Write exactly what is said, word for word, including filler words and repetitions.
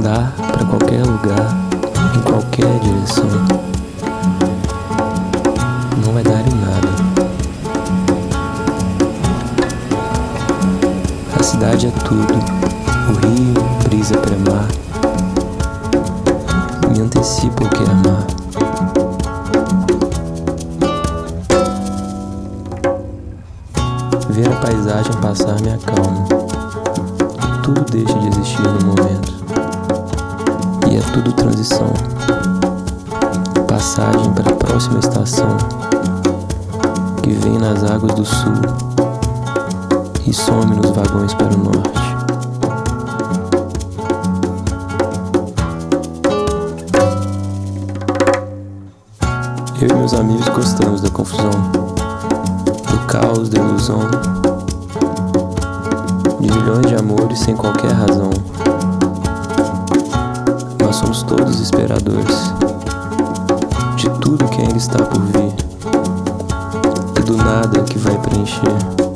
andar para qualquer lugar, em qualquer direção. Não vai dar em nada. A cidade é tudo, o rio, brisa pré-mar, me antecipa o que é amar. Ver a paisagem passar me acalma. Tudo deixa de existir no momento. E é tudo transição. Passagem para a próxima estação, que vem nas águas do sul e some nos vagões para o norte. Eu e meus amigos gostamos da confusão, do caos, da ilusão, de milhões de amores sem qualquer razão. Nós somos todos esperadores de tudo que ainda está por vir e do nada que vai preencher.